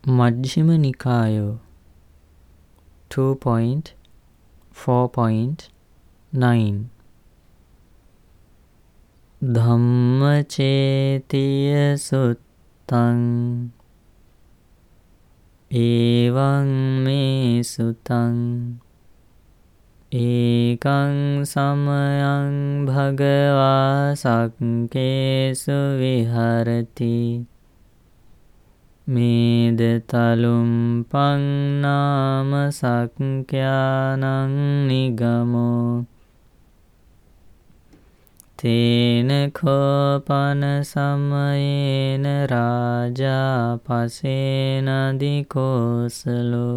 Majjhima Nikaya 2.4.9 Dhammacetiya Suttang Evaṃ me Suttang Ekaṃ samayaṃ bhagavā sakkhesu viharati Medetaluṃpaṃ nāma sakkhyaнаṃ nigamo Tena khopana samayena rājā pasena dikosalo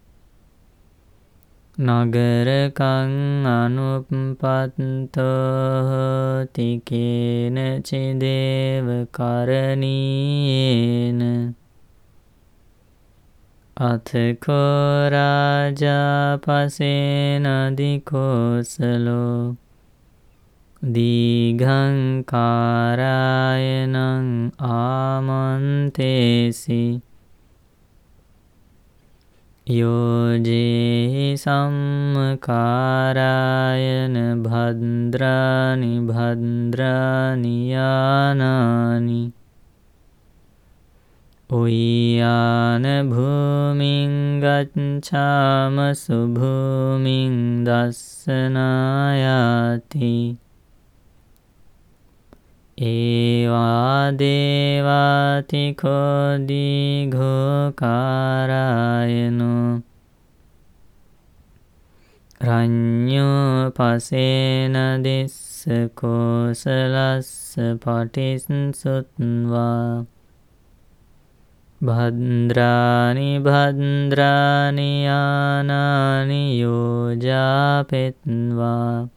Nagarakaṃ anuppatto hoti kena chideva karaniyena Athako rājā pasena dikosalo Dīghaṃ kārāyanaṃ āmantesi Yojehi sammakārāyana bhadrani bhadrani yānāni Uyyāna bhūmiṃ gaccāma subhūmiṃ dassanaayāti Evā devātiko dīgho kārāyano Rañño pasena dissa kosalassa patissutvā Bhadrani bhadrani yānāni yojāpetvā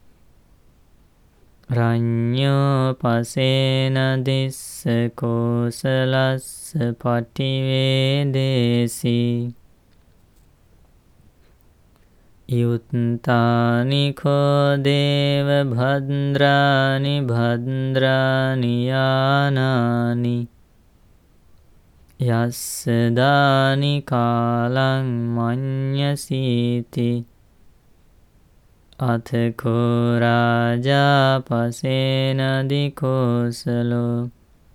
Rañño pasena dissa kosalassa pativedesi Yuttāni ko deva bhadrani bhadrani yānāni Yassādāni kālaṃ maññasīti Athako rājā pasena dikosalo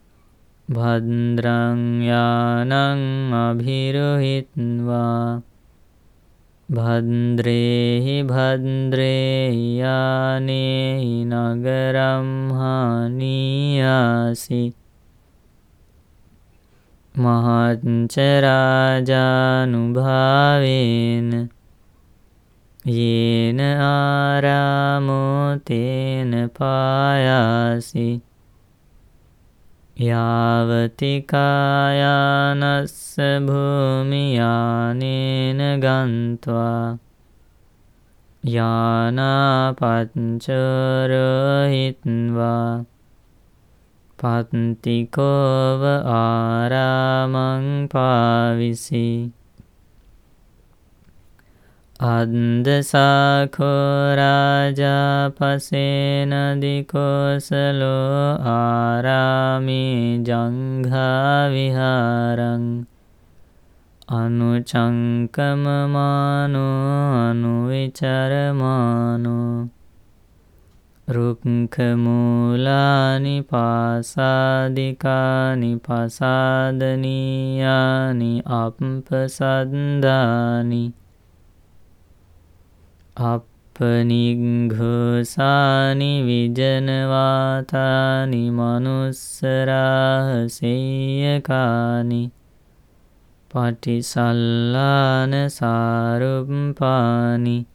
Bhadraṃ yānaṃ abhirohitvā Bhadrehi bhadrehi yānehi nagaram haniyāsi Mahacca rājānubhāvena Yena ārāmo tena pāyāsi Yāvati kāyānassa bhūmiyānena gantvā Yānā paccorohitvā Pattikova ārāmaṃ pāvisi Addasākho rājā pasena dikosalo ārāmi jaṅghā vihāraṃ Anucaṅkamamāno anuvicaramāno Rukkhamūlāni pāsādikāni pasādanīyāni appasaddāni Appanigghosāni vijanavātāni manussarāhaseyyakāni Patisallāna sāruppāni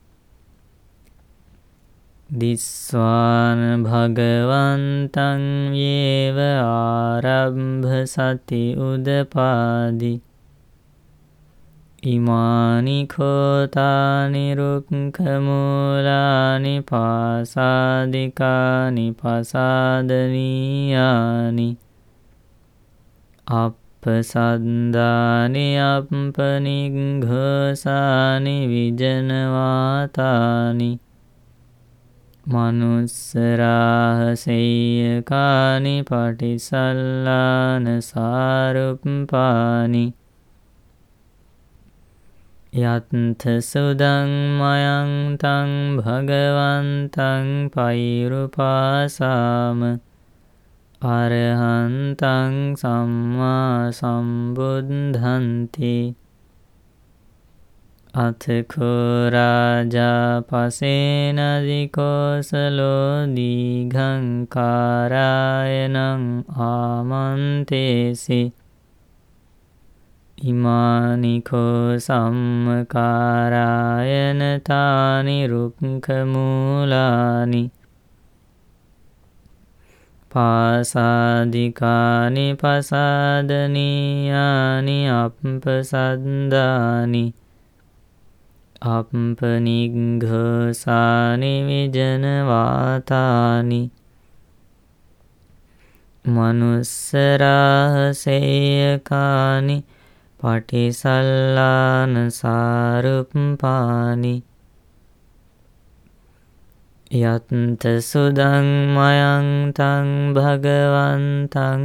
Disvāna bhagavantaṃ yeva ārabhasati udapādi Imāni khotāni rukkhamūlāni pāsādikāni pasādanīyāni Appasaddāni appanigghosāni vijanavātāni Manussarāhaseyyakāni patisallāna sāruppāni යත්ථ සුදං මයං තං භගවන්තං පෛරුපාසාම අරහන්තං සම්මා සම්බුද්ධන්ති. අතකෝ රාජා පසේනදිකෝසලෝ දීඝං කාරායනං ආමන්තේසි. ඉමානිකෝ සම්මකාරායන තානි රුක්ඛමූලානි පාසාදිකානි පසාදනීයානි අප්පසද්දානි අප්පනිග්ඝසානි විජනවාතානි. මනුස්සරාසේයකානි පටිසල්ලාන සාරුප්පානි. යත්ථ සුදං මයං තං භගවන්තං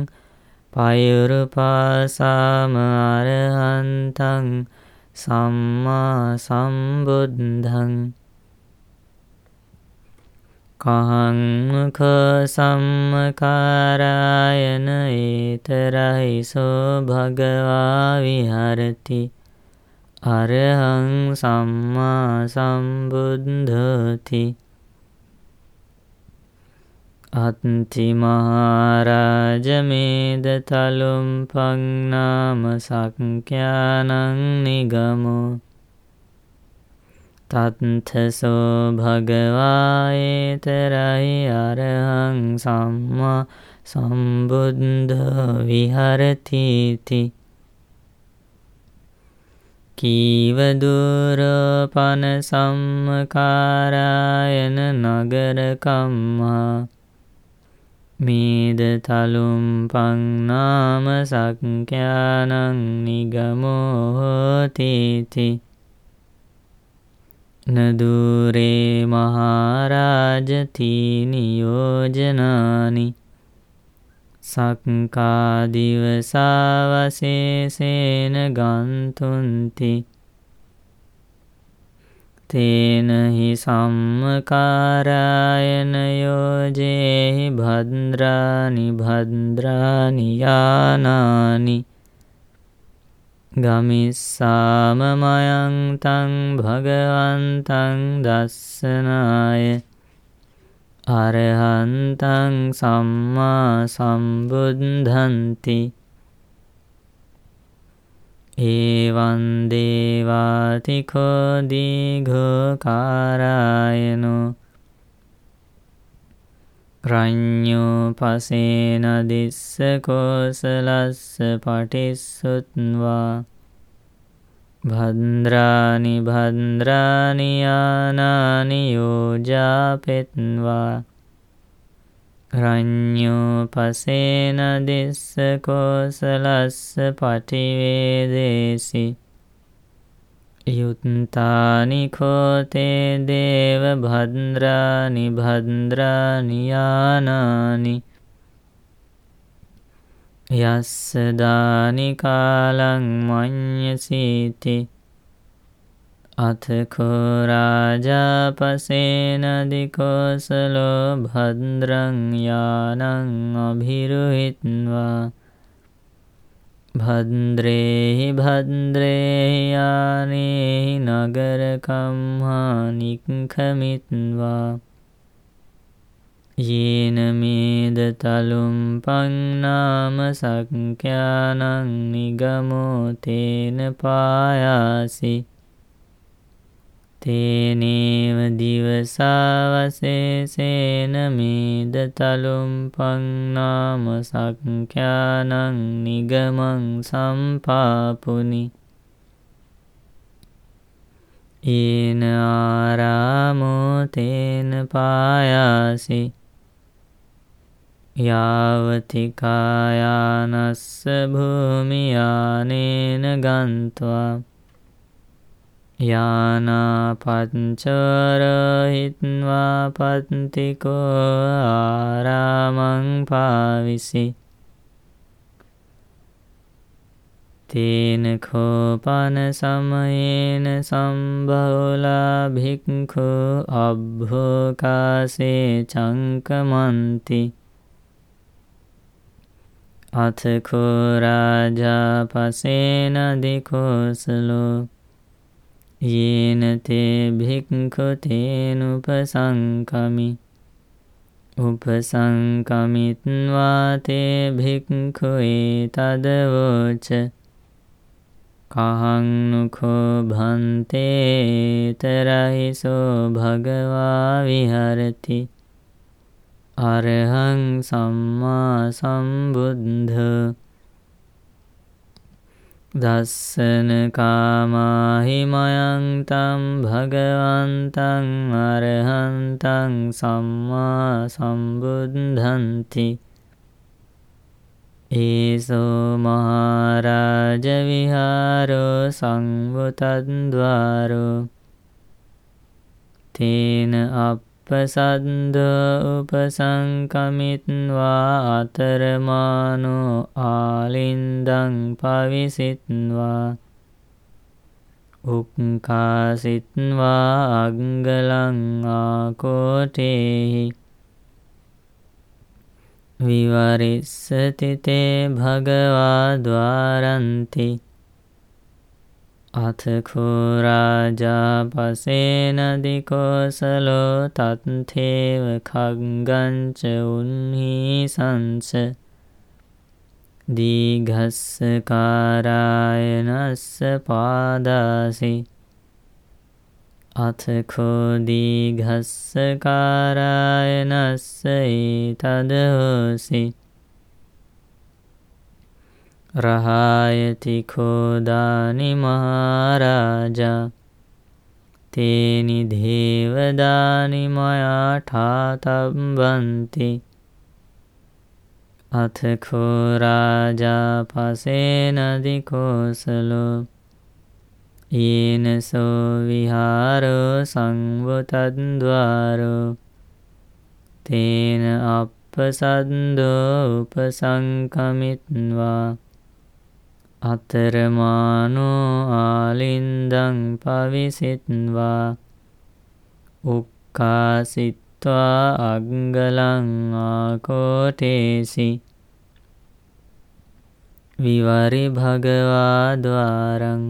පෛරුපාසාම අරහන්තං සම්මා සම්බුද්ධං. කහං මුඛ සම්මකාරායන ඒතරහිසෝ භගවා විහරති. අරහං සම්මා සම්බුද්ධති. අත්ති මහරජ මේද තලුම්පං නාම සක්ඛ්‍යානං නිගමෝ තත්ථසෝ භගවා ඒතරයි අරහං සම්මා සම්බුද්ධ විහරතිති. කීව දුරපන සම්මකාරායන නගර කම්මා මේද තලුම්පං නාම සක්ඛ්‍යානං නිගමෝ හෝතිති. නදුරේ මහරජති නියෝජනානි සක්ඛා දිවසවසේසේන ගන්තුන්ති. තේන හි සම්මකාරායන යෝජේහි භද්‍රානි භද්‍රානි යානානි. ගමිස්සාම මයං තං භගවන්තං දස්සනාය අරහන්තං සම්මා සම්බුද්ධන්ති. ඒවං දේවාතිකෝ දීඝෝ කාරායනෝ රඤ්ඤෝ පසේන දිස්ස කෝසලස්ස පටිස්සුත්වා භද්‍රානි භද්‍රානි යානානි යෝජාපෙත්වා. රඤ්ඤෝ පසේන දිස්ස කෝසලස්ස පටිවේදේසි. යුත්තානි කෝතේ දේව භද්‍රානි භද්‍රානි යානානි. යස්ස දානි කාලං මඤ්ඤසීති. අතකෝ රාජා පසේනදිකෝසලෝ භද්‍රං යානං අභිරුහිත්වා භද්‍රේහි භද්‍රේහි යානේහි නගරකම්හා නික්ඛමිත්වා. යේන මේද තලුම්පං නාම සක්ඛ්‍යානං නිගමෝ තේන පායාසි. තේනේව දිවසවසේසේන මේද තලුම්පං නාම සක්ඛ්‍යානං නිගමං සම්පාපුනි. ඒන ආරාමෝ තේන පායාසි. යාවතිකායානස්ස භූමියානේන ගන්්වා යානා පච්චරහිත්වා පත්තිකෝ ආරාමං පාවිසි. තේන කෝපන සමයේන සම්බහුලා භික්ඛු අබ්භෝකාසේ චංකමන්ති අතකෝ රාජා පසේන දිකෝසලෝ යේන තේ භික්ඛු තේනුපසංකමි උපසංකමිත්වා තේ භික්ඛු ඒතදවෝච කහං නුඛෝ භන්තේ තරහිසෝ භගවා විහරති අරහං සම්මා සම්බුද්ධ දස්සන කාමාහි මයං තම් භගවන්තං අරහන්තං සම්මා සම්බුද්ධන්ති ඒසෝ මහරජ විහාරෝ සංවුතද්වාරෝ තේන අප්පසද්දෝ උපසංකමිත්වා අතරමානෝ ආලින්දං පවිසිත්වා උක්කාසිත්වා අග්ගලං ආකෝටේහි විවරිස්සති තේ භගවා ద్వාරන්ති අතකෝ රාජා පසේන දිකෝසලෝ තත්තේව khග්ගංච උන්හීසංස දීඝස්ස කාරායනස්ස පාදාසි අතකෝ දීඝස්ස කාරායනස්ස ඒතදෝසි රහායති කෝදානි මහරජා තේනි දේවදානි මයා ඨාතබ්බන්ති අතකෝ රාජා පසේන දිකෝසලෝ යේනසෝ විහාරෝ සංවුතද්වාරෝ තේන අප්පසද්දෝ උපසංකමිත්වා අතරමානෝ ආලින්දං පවිසිත්වා උක්කාසිත්වා අග්ගලං ආකෝටේසි විවරි භගවා ద్వාරං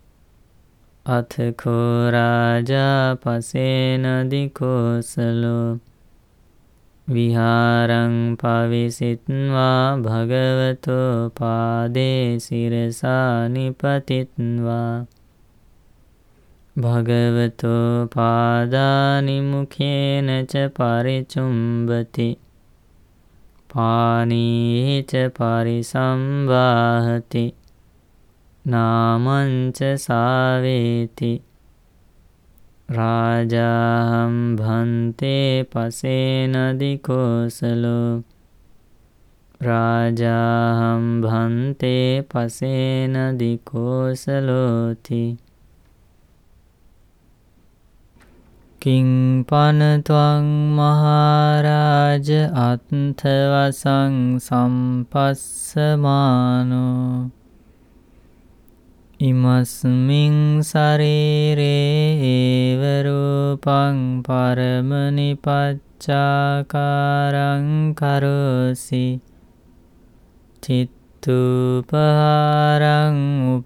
අතකෝ රාජා පසේන දිකෝසලෝ විහාරං පවිසිත්වා භගවතෝ පාදේ සිරසා නිපතිත්වා භගවතෝ පාදානි මුඛේන ච පරිචුම්බති පානීහි ච පරිසම්වාහති නාමං ච සාවේති රාජාහම් භන්තේ පසේන දිකෝසලෝ රාජාහම් භන්තේ පසේන දිකෝසලෝති කිං පනත්වං මහරජ අත්ථවසං සම්පස්සමානෝ ඉමස්මින් සරීරේ ඒව රූපං පරමනිපච්චාකාරං කරෝසි චිත්තූපහාරං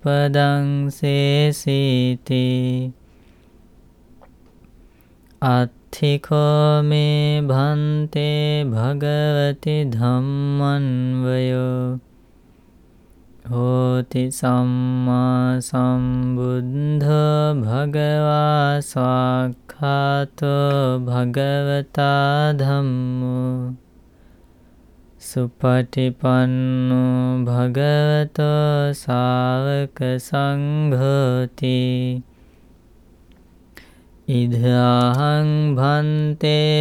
උපදංසේසීති අත්ථිකෝ මේ භන්තේ භගවති ධම්මන්වයෝ හෝති සම්මා සම්බුද්ධෝ භගවා ස්වාක්ඛාතෝ භගවතා ධම්මෝ සුපටිපන්නෝ භගවතෝ ශාවක සංඝෝති ඉදහං භන්තේ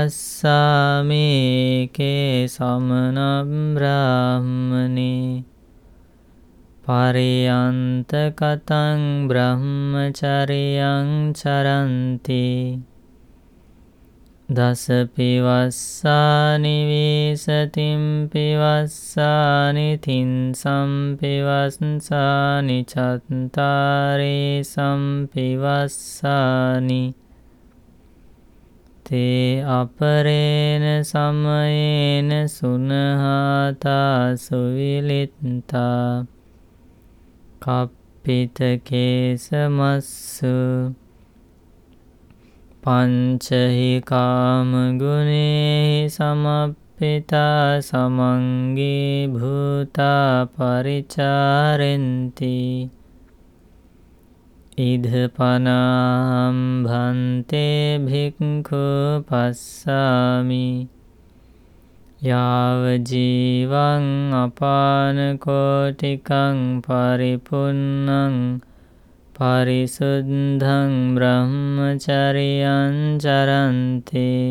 පස්සාමේකේ සමන බ්‍රාහ්මනේ පරියන්ත කතං බ්‍රහ්මචරියං චරන්ති දස පිවස්සානි වීසතිම් පිවස්සානි තින්සම් පිවස්සානි චත්තාරේ සම්පිවස්සානි තේ අපරේන සමයේන සුනහාතා සුවිලිත්තා කප්පිතකේසමස්සු පංචහි කාම ගුණේහි සමප්පිතා සමංගී භූතා පරිචාරෙන්ති ඉදපනාහම් භන්තේ භික්ඛු පස්සාමි යාව ජීවං අපානකෝටිකං පරිපුන්නං පරිසුද්ධං බ්‍රහ්මචරියං චරන්තේ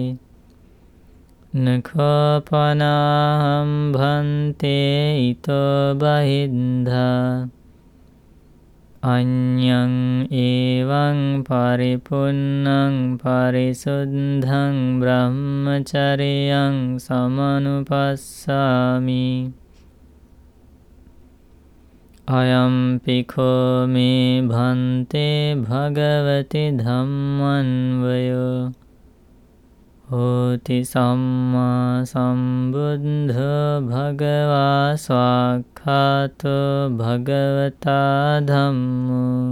නඛපනාහම් භන්තේ ඊතෝ බහිද්ධා අඤ්ඤං ඒවං පරිපුන්නං පරිසුද්ධං බ්‍රහ්මචරියං සමනුපස්සාමි අයම්පිකෝ මේ භන්තේ භගවති ධම්මන්වයෝ හෝති සම්මා සම්බුද්ධෝ භගවා ස්වාක්ඛාතෝ භගවතා ධම්මෝ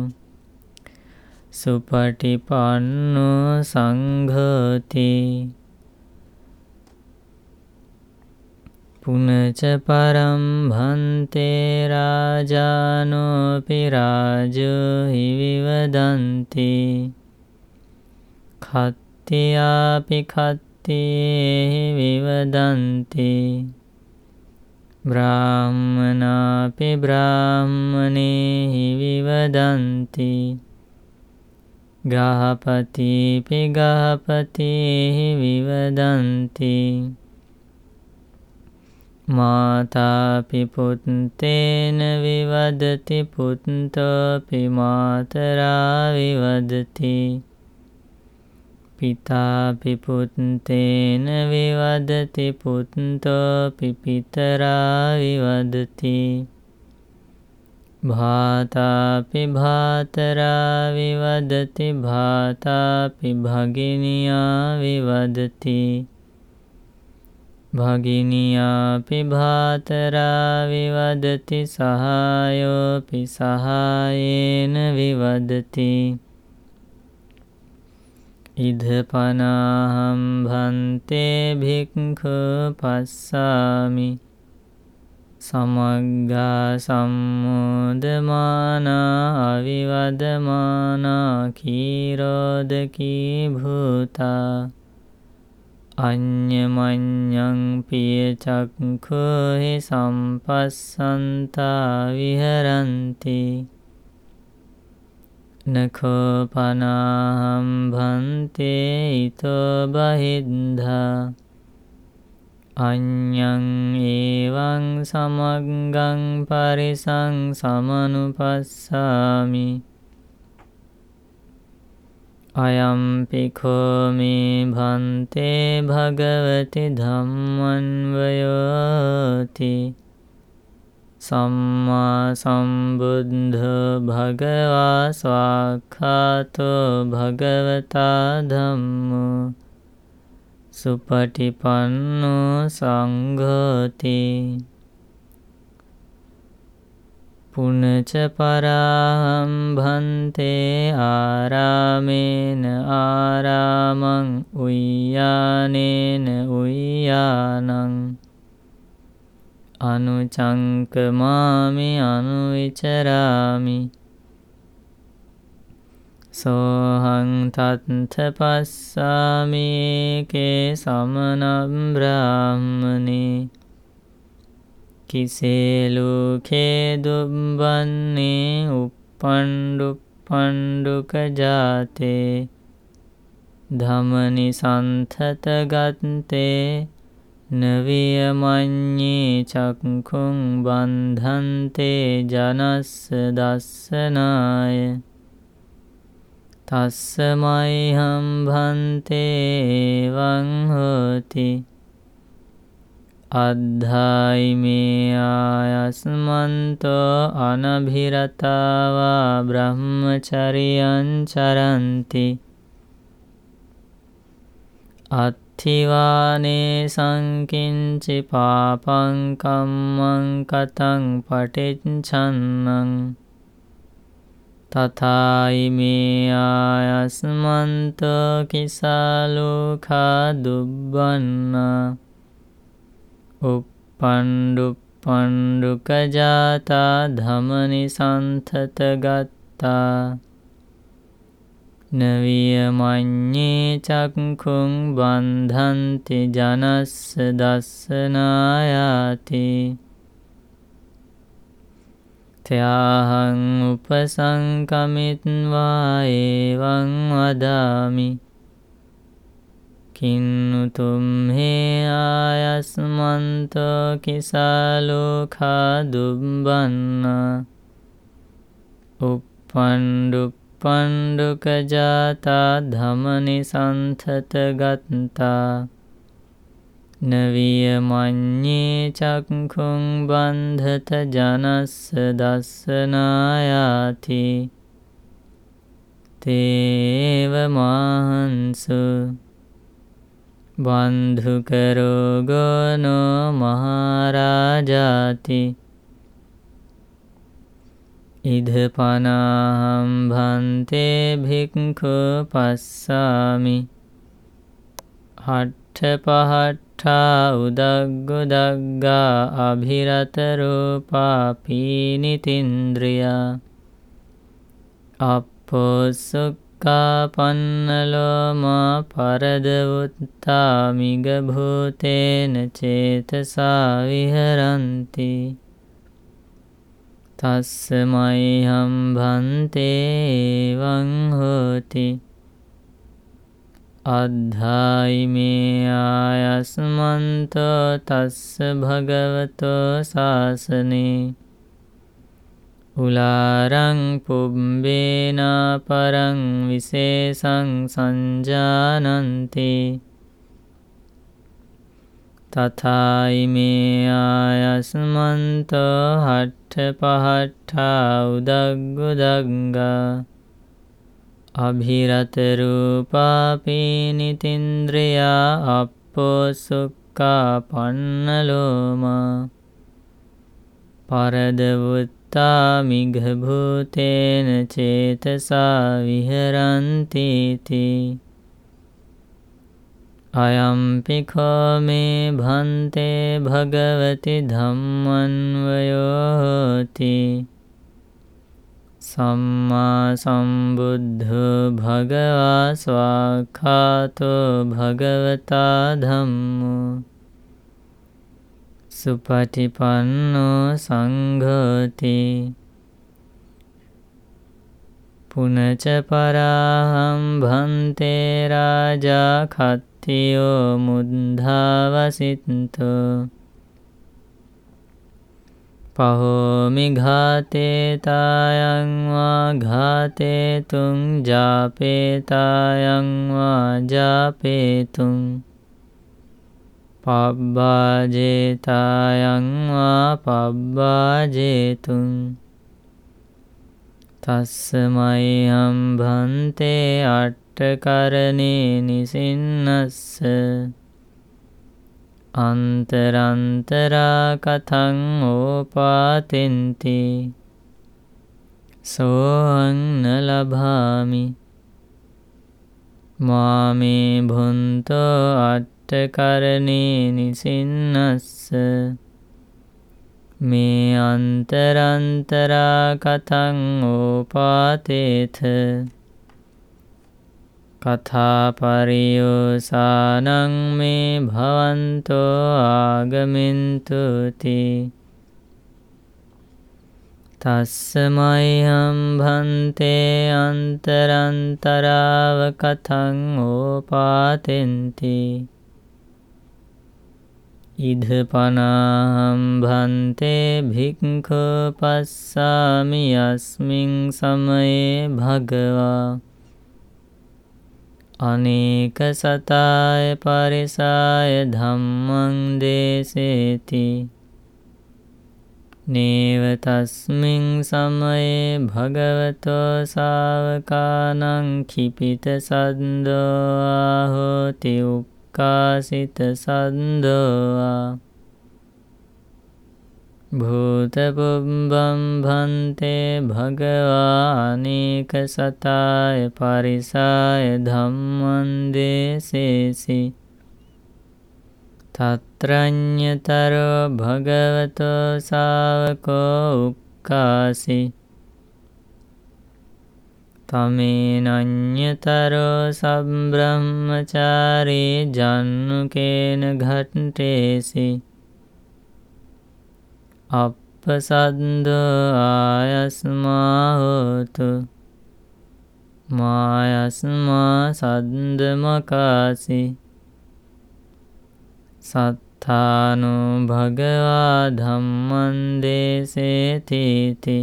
සුපටිපන්නෝ සංඝෝති පුනච පරම් භන්තේ රාජානෝපි රාජෝ හි විවදන්ති ඛත්තියාපි ඛත්තේහි විවදන්ති බ්‍රාහ්මනාපි බ්‍රාහ්මනේහි විවදන්ති ගාහපතිපි ගාහපතේහි විවදන්ති මාතාපි පුත්තේන විවදති පුත්තෝපි මාතරා විවදති පිතාපි පුත්තේන විවදති පුත්තෝපි පිතරා විවදති භාතාපි භාතරා විවදති භාතාපි භගිනියා විවදති භගිනියාපි භාතරා විවදති සහායෝපි සහායේන විවදති ඉදපනාහම් භන්තේ භික්ඛු පස්සාමි සමග්ගා සම්මෝදමානා අවිවදමානා කීරෝදකී භූතා අඤ්ඤමඤ්ඤං පිය චක්ඛුහි සම්පස්සන්තා විහරಂತಿ නඛපනාහම් භන්තේ ඊතෝ බහිද්ධා අඤ්ඤං ඒවං සමග්ගං පරිසං සමනුපස්සාමි අයම්පිකෝ මේ භන්තේ භගවති ධම්මන්වයෝති සම්මා සම්බුද්ධෝ භගවා ස්වාක්ඛාතෝ භගවතා ධම්මෝ සුපටිපන්නෝ සංඝෝති පුනච පරාහම් භන්තේ ආරාමේන ආරාමං උය්‍යානේන උය්‍යානං අනුචංකමාමි අනුවිචරාමි සෝහං තත්ථ පස්සාමි ඒකේ සමනම් බ්‍රාහ්මනේ කිසේලුකේ දුබ්බන්නේ උප්පණ්ඩුක ජාතේ ධමනි සන්තත ගත්තේ නවියමඤ්ඤේ චක්ඛුං බන්ධන්තේ ජනස්ස දස්සනාය තස්සමයිහම් භන්තේ එවං හෝති අද්ධායිමේ ආයස්මන්තෝ අනභිරතාවා බ්‍රහ්මචරියං චරන්ති අත්ථිවානේ සංකින්චි පාපං කම්මං කතං පටිච්චන්නං තථායිමේ ආයස්මන්තෝ කිසාලෝඛා දුබ්බන්නා උප්පණ්ඩුප්පණ්ඩුක ජාතා ධමනි සන්තත ගත්තා නවිය මඤ්ඤේ චක්ඛුං බන්ධන්ති ජනස්ස දස්සනායාති ත්‍යාහං උපසංකමිත්වා එවං වදාමි කින්නුතුම් හේ ආයස්මන්තෝ කිසාලෝඛා දුබ්බන්නා උප්පණ්ඩුප්පණ්ඩුක ජාතා ධමනි සන්තත ගත්තා නවිය මඤ්ඤේ චක්ඛුං බන්ධත ජනස්ස දස්සනායාති තේව මහන්සු බන්ධුකරෝගනෝ මහරජාති ඉදපනාහම් භන්තේ භික්ඛු පස්සාමි හට්ඨපහට්ඨා උදග්ගොදග්ගා අභිරත රූපා පීනිතින්ද්‍රියා අප්පොසුක්ඛා පන්නලෝමා පරදවුත්තා මිගභූතේන චේතසා විහරಂತಿ තස්සමයිහම් භන්තේ එවං හෝති අද්ධායිමේ ආයස්මන්තෝ තස්ස භගවතෝ ශාසනේ උලාරං පුබ්බේනා පරං විශේෂං සංජානන්ති තථායිමේ ආයස්මන්තෝ හට්ඨපහට්ඨා උදග්ගොදග්ගා අභිරත රූපා පීනිතින්ද්‍රියා අප්පොසුක්ඛා පන්නලෝමා පරදවුත්තා මිඝභූතේන චේතසා විහරಂತಿ තී අයම්පිඛෝ මේ භන්තේ භගවති ධම්මන්වයෝති සම්මා සම්බුද්ධෝ භගවා ස්වාඛාතෝ භගවතා ධම්මෝ සුපටිපන්නෝ සංඝෝති පුනච පරාහං භන්තේ රාජා khත්තියෝ මුද්ධාවසිත්තෝ පහෝමි ඝාතේ තායං වා ඝාතේතුං ජාපේතායං වා ජාපේතුං පබ්බාජේතායං වා පබ්බාජේතුං තස්සමයිහම් භන්තේ අට්ඨකරණේ නිසින්නස්ස අන්තරන්තරා කතං ඕපාතෙන්ති සෝං න ලභාමි මාමේ භුන්තෝ අට්ඨකරණේ නිසින්නස්ස මේ අන්තරන්තරා කතං ඕපාතේත කථා පරියෝසානං මේ භවන්තෝ ආගමින්තු තී තස්සමයිහම් භන්තේ අන්තරන්තරාව කතං ඕපාතෙන්ති ඉදපනාහම් භන්තේ භික්ඛු පස්සාමි යස්මින් සමයේ භගවා අනේක සතාය පරිසාය ධම්මං දේසේති නේව තස්මින් සමයේ භගවතෝ සාවකානං කිපිත සද්දෝ ආහෝති උක්කාසිත සද්දෝ භූතපුබ්බම් භන්තේ භගවා අනේක සතාය පරිසාය ධම්මං දේසේසි තත්‍රඤ්ඤතරෝ භගවතෝ ශාවකෝ උක්කාසි තමේනඤ්ඤතරෝ සම්බ්‍රහ්මචාරී ජන්නුකේන ඝට්ටේසි අප්පසද්දෝ ආයස්මා හෝතු මායස්මා සද්දමකාසි සත්තානෝ භගවා ධම්මං දේසේතිති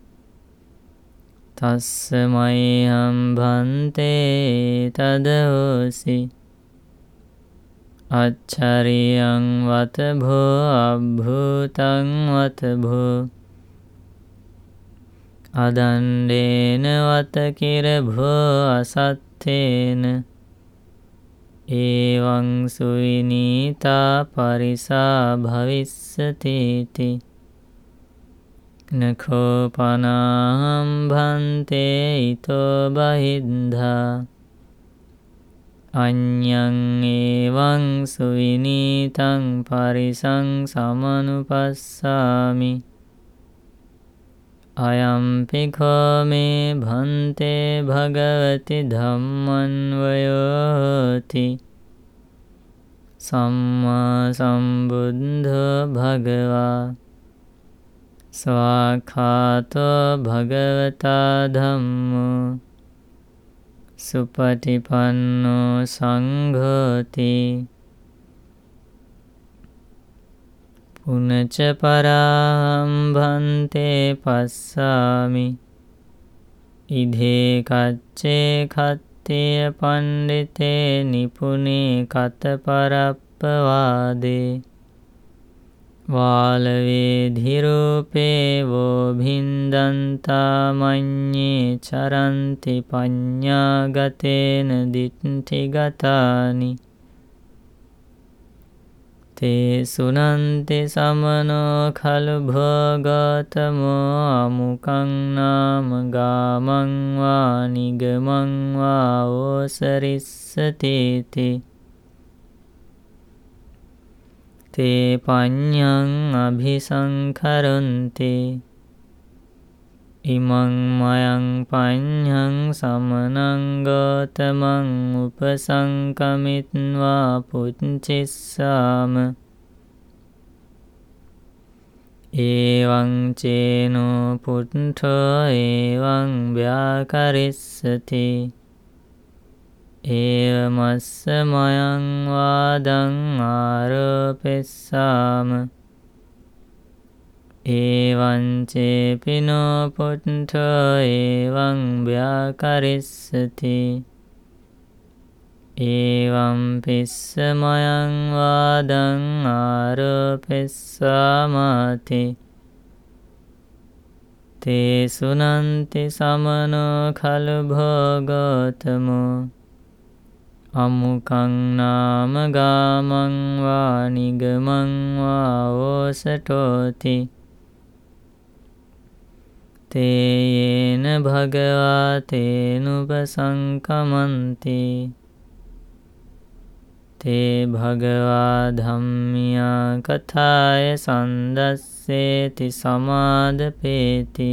තස්සමයිහං භන්තේ තදෝසි අච්චරියං වතභෝ අභූතං වතභෝ අදණ්ඩේන වතකිරභෝ අසත්තේන ඒවං සුවිනීතා පරිසා භවිස්සතිති නඛෝ පනාහං භන්තේ ඊතෝ බහිද්ධා අඤ්ඤං ඒවං සුවිනීතං පරිසං සමනුපස්සාමි අයම්පි කෝ මේ භන්තේ භගවති ධම්මන්වයෝති සම්මා සම්බුද්ධෝ භගවා ස්වාඛාතෝ භගවතා ධම්මෝ සුපටිපන්නෝ සංඝෝති පුනච පරාහං භන්තේ පස්සාමි ඉධේ කච්චේ කත්තිය පණ්ඩිතේ නිපුනේ කතපරප්පවාදේ වාලවේධිරූපේ වෝ භින්දන්තා මඤ්ඤේ චරන්ති පඤ්ඤාගතේන දිට්ඨිගතානි තේ සුනන්ති සමනෝ khළු භෝගතමෝ අමුකං නාම ගාමං වා නිගමං වා ඕසරිස්සතේති තේ පඤ්ඤං අභිසංකරන්ති ඉමං මයං පඤ්ඤං සමනං ගෝතමං උපසංකමිත්වා පුච්චිස්සාම ඒවං චේනෝ පුට්ඨෝ ඒවං ව්‍යාකරිස්සති ඒවමස්ස මයං වාදං ආරෝපෙස්සාම ඒවං චේපිනෝ පුට්ඨෝ ඒවං ව්‍යාකරිස්සති ඒවං පිස්ස මයං වාදං ආරෝපෙස්සාමාති තේ සුනන්ති සමනෝ khළු භෝගෝතමෝ අමුකං නාම ගාමං වා නිගමං වා ඕසටෝති තේයේන භගවා තේනුපසංකමන්ති තේ භගවා ධම්මියා කථාය සන්දස්සේති සමාදපේති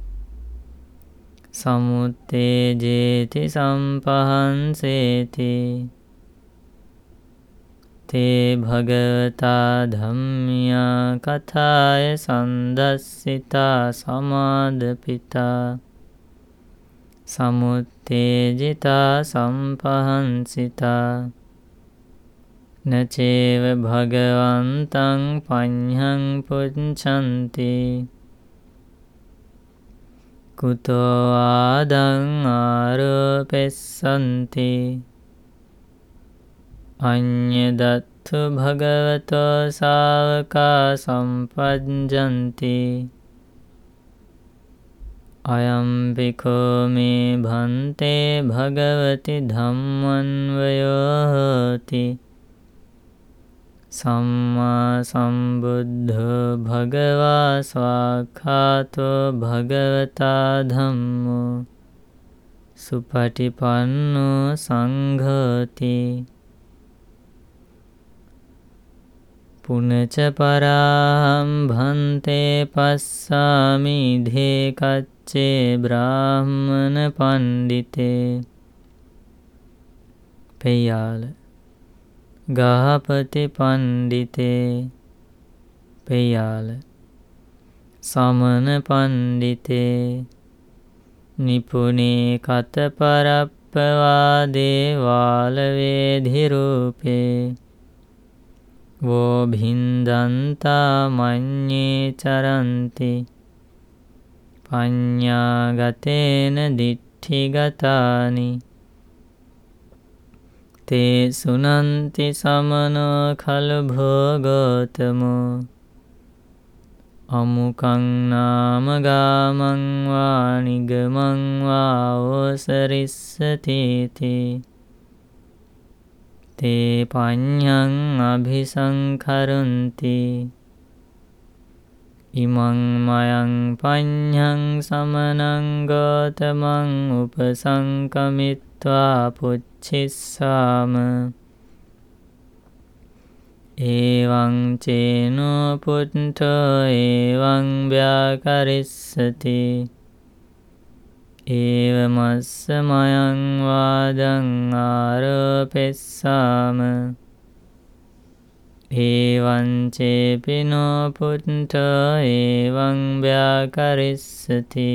සමුත්තේජේති සම්පහන්සේති තේ භගවතා ධම්මියා කථාය සන්දස්සිතා සමාදපිතා සමුත්තේජිතා සම්පහන්සිතා නචේව භගවන්තං පඤ්ඤං පුච්ඡන්ති කුතෝ ආදං ආරෝපෙස්සන්ති අඤ්ඤදත්ථු භගවතෝ ශාවකා සම්පජ්ජන්ති අයං භික්ඛෝ මේ භන්තේ භගවති ධම්මන්වයෝ හෝති සම්මා සම්බුද්ධෝ භගවා ස්වාඛාතෝ භගවතා ධම්මෝ සුපටිපන්නෝ සංඝෝති පුනච පරාහං භන්තේ පස්සාමි ධේකච්චේ බ්‍රාහ්මන පණ්ඩිතේ පෙය්‍යාල ගාපති පණ්ඩිතේ පෙය්‍යාල සමන පණ්ඩිතේ නිපුනේ කත පරප්පවාදේ වාලවේධිරූපේ වෝ භින්දන්තා මඤ්ඤේ චරන්ති පඤ්ඤාගතේන දිට්ඨිගතානි තේ සුනන්ති සමනෝ khalo භෝගෝතමෝ අමුකං නාම ගාමං වා නිගමං වා ඕසරිස්සති තේ පඤ්ඤං අභිසංකරන්ති ඉමං මයං පඤ්ඤං සමනං ගෝතමං උපසංකමිත්වා පුච්චිස්සාම එවං චේනෝ පුට්ඨෝ එවං ව්‍යාකරිස්සති ඒවමස්ස මයං වාදං ආරෝපෙස්සාම එවං චේපිනෝ පුට්ඨෝ එවං ව්‍යාකරිස්සති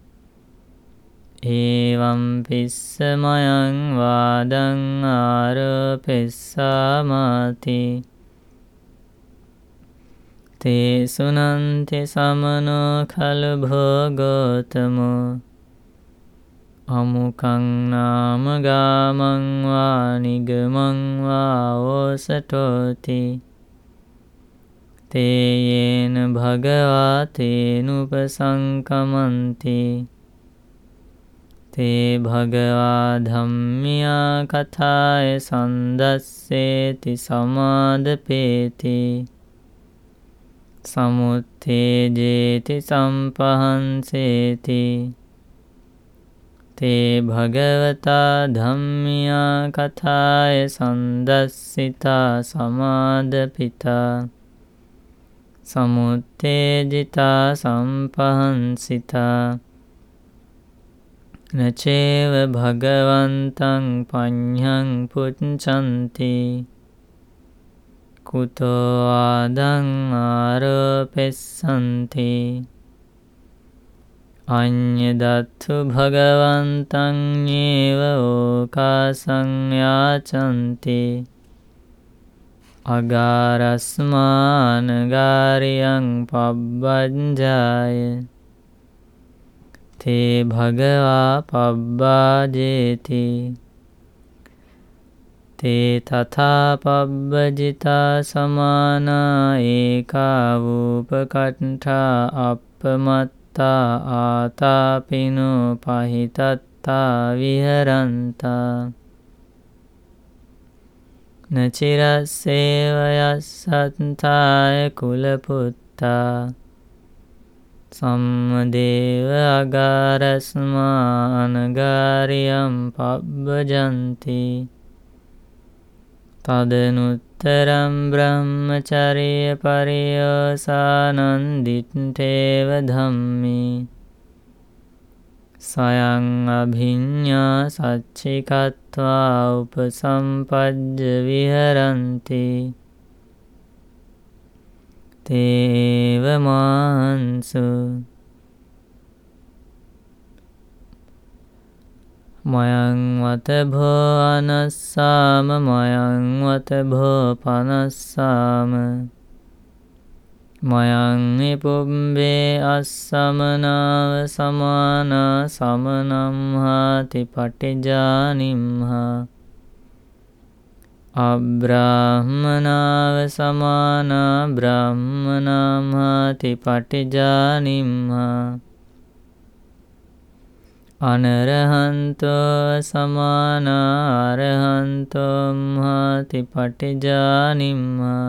ඒවං පිස්ස මයං වාදං ආරෝපෙස්සාමාති තේ සුනන්ති සමනෝ khalo භෝගෝතමෝ අමුකං නාම ගාමං වා නිගමං වා ඕසටෝති තේ යේන භගවා තේනුපසංකමන්ති තේ භගවා ධම්මියා කථාය සන්දස්සේති සමාදපේති සමුත්තේජේති සම්පහන්සේති තේ භගවතා ධම්මියා කථාය සන්දස්සිතා සමාදපිතා සමුත්තේජිතා සම්පහන්සිතා නචේව භගවන්තං පඤ්ඤං පුච්ඡන්ති කුතෝ ආදං ආරෝපෙස්සන්ති අඤ්ඤදත්ථු භගවන්තං ඤේව ඕකාසං යාචන්ති අගාරස්මානගාරියං පබ්බංජාය තේ භගවා පබ්බාජේති තේ තථා පබ්බජිතා සමානා ඒකා වූපකට්ඨා අප්පමත්තා ආතාපිනෝ පහිතත්තා විහරන්තා නචිරස්සේවයස්සත්තාය කුලපුත්තා සම්මදේව අගාරස්මානගාරියම් පබ්බජන්ති තදනුත්තරම් බ්‍රහ්මචර්ය පරියෝසානන්දිට්ඨේව ධම්මේ සයං අභිඤ්ඤා සච්චිකත්වා උපසම්පජ්ජ විහරන්ති තේව මාංසු මයං වත භෝ අනස්සාම මයං වත භෝ පනස්සාම මයං නිපුබ්බේ අස්සමනාව සමානා සමනම් හාති පටිජානිම්හා අබ්‍රාහ්මනාව සමානා බ්‍රාහ්මනාම්හාති පටිජානිම්හා අනරහන්තෝ සමානා අරහන්තෝම්හාති පටිජානිම්හා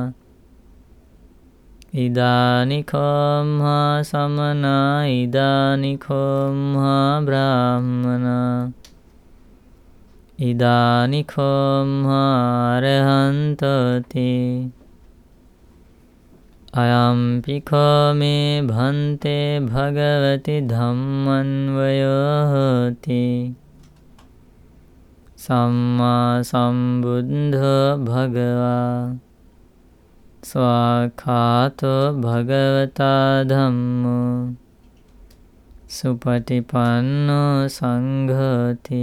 ඉදානිකෝම්හා සමනා ඉදානිකෝම්හා බ්‍රාහ්මනා ඉදානිකෝම්හා අරහන්තෝති අයම්පිකෝ මේ භන්තේ භගවති ධම්මන්වයෝ හෝති සම්මා සම්බුද්ධෝ භගවා ස්වාඛාතෝ භගවතා ධම්මෝ සුපටිපන්නෝ සංඝෝති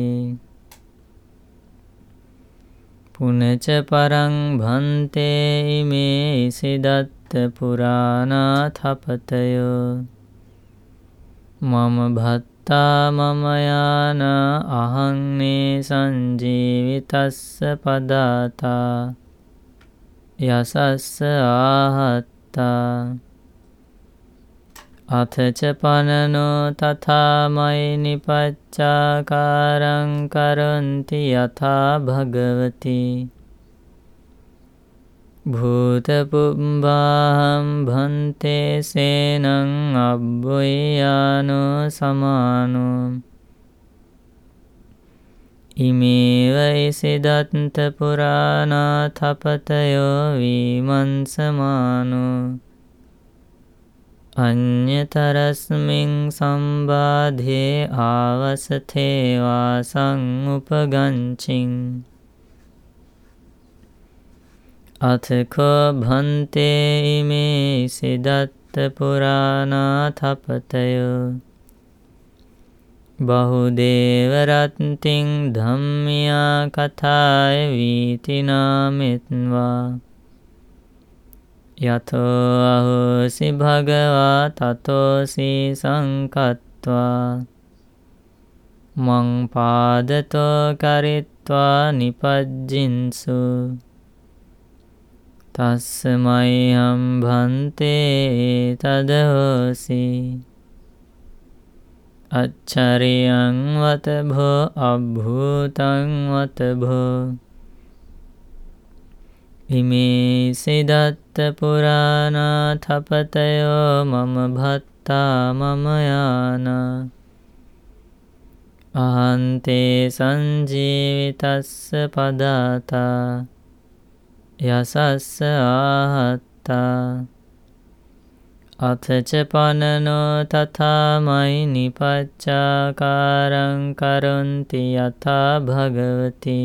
පුනච පරං භන්තේ ඉමේ ඉසිදත්ත පුරාණාථපතයෝ මම භත්තා මම යාන අහං නේ සංජීවිතස්ස පදාතා යසස්ස ආහත්තා අතච පනනෝ තථාමයි නිපච්චාකාරං කරන්ති යථා භගවති භූතපුබ්බාහං භන්තේ සේනං අබ්බොයානෝ සමානෝ ඉමේව ඉසිදත්ත පුරාණාථපතයෝ විමන්සමානෝ අඤ්ඤතරස්මින් සම්බාධේ ආවසතේ වාසං උපගංචින් අතකෝ භන්තේ ඉමේ ඉසිදත්ත පුරාණාථපතයෝ බහුදේව රත්තින් ධම්මියා කථාය වීතිනාමෙත්වා යතෝ අහෝසි භගවා තතෝසි සංකත්වා මං පාදතෝ කරිත්වා නිපජ්ජින්සු තස්සමයිහම් භන්තේ තදහෝසි අච්චරියං වතභෝ අභූතං වතභෝ ඉමේ සිදත්ත පුරාණාථපතයෝ මම භත්තා මම යාන අහන්තේ සංජීවිතස්ස පදාතා යසස්ස ආහත්තා අතච පනනෝ තථාමයි නිපච්චාකාරං කරන්ති යථා භගවති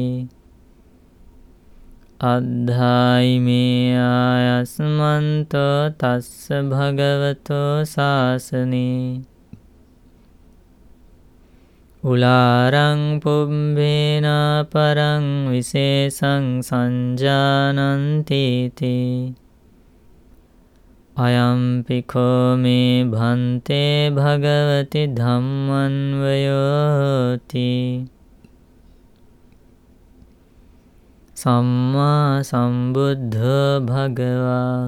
අද්ධායිමේ ආයස්මන්තෝ තස්ස භගවතෝ ශාසනේ උලාරං පුබ්බේනා පරං විශේෂං සංජානන්තිති අයම්පිකෝ මේ භන්තේ භගවති ධම්මන්වයෝති සම්මා සම්බුද්ධෝ භගවා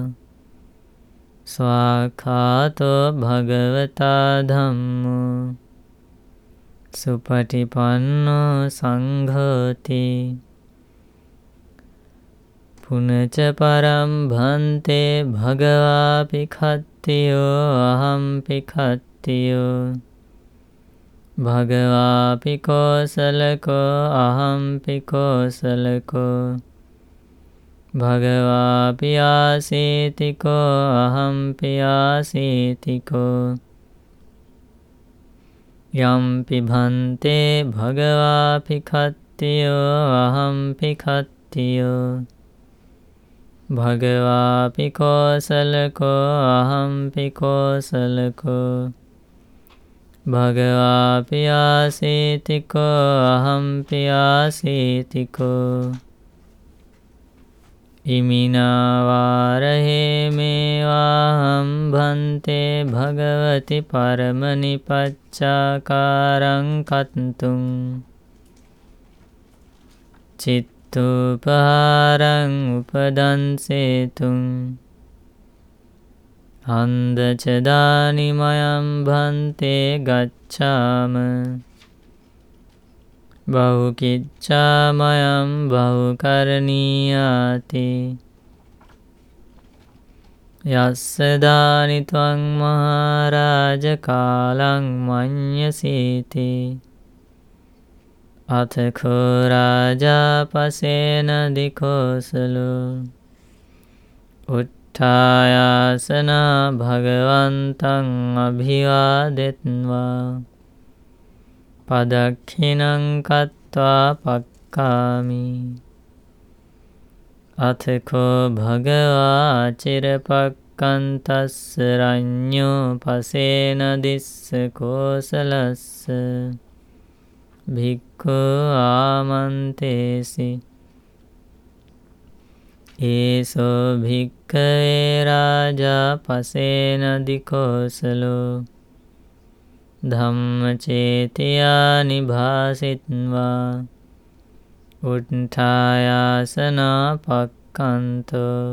ස්වාඛාතෝ භගවතා ධම්මෝ සුපටිපන්නෝ සංඝෝති පුනච පරම් භන්තේ භගවාපි කත්තියෝ අහම්පි කත්තියෝ භගවාපි කෝසලකෝ අහම්පි කෝසලකෝ භගවාපි ආසීතිකෝ අහම්පි ආසීතිකෝ යම්පි භන්තේ භගවාපි කත්තියෝ අහම්පි කත්තියෝ භගවාපි කෝසලකෝ අහම්පි කෝසලකෝ භගවාපි ආසීතිකෝ අහම්පි ආසීතිකෝ ඉමිනාවාරහේ මේවාහම් භන්තේ භගවති පරමනිපච්චාකාරං කත්තුං චිත්ත චත්තුපහාරං උපදන්සේතුං අන්දචදානිමයම් භන්තේ ගච්ඡාම බහුකිච්ඡාමයම් බහුකරණීයාති යස්ස දානි ත්වං මහරාජ කාලං මඤ්ඤසීති අතඛෝ රාජා පසේන දිකෝසලෝ උත්ථායාසනා භගවන්තං අභිවාදෙත්වා පදක්ඛිනං කତ୍වා පක්ඛාමි අතඛෝ භගවා චිරපක්ඛන්තස්ස රඤ්ඤෝ පසේන දිස්ස කෝසලස්ස භික්ඛු ආමන්තේසි ඒසෝ භික්ඛවේ රාජා පසේන දිකෝසලෝ ධම්මචේතියා නිභාසිත්වා උත්ථායාසනා පක්ඛන්තෝ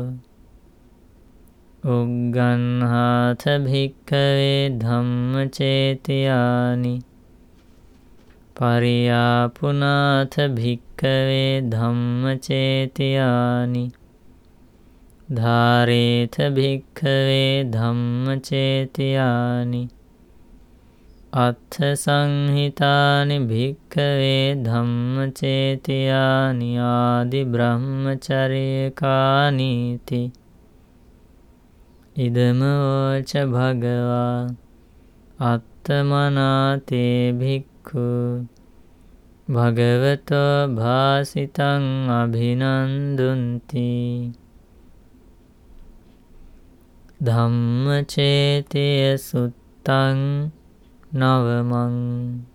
උග්ගණ්හාත භික්ඛවේ ධම්මචේතියානි පරියාපුනාත භික්ඛවේ ධම්මචේතියානි ධාරේත භික්ඛවේ ධම්මචේතියානි අත්ථ සංහිතානි භික්ඛවේ ධම්මචේතියානි ආදි බ්‍රහ්මචර්යකානීති ඉදම වෝච භගවා අත්තමනාතේ භික්ඛු භගවතෝ භාසිතං අභිනන්දුන්ති ධම්මචේතිය සුත්තං නවමං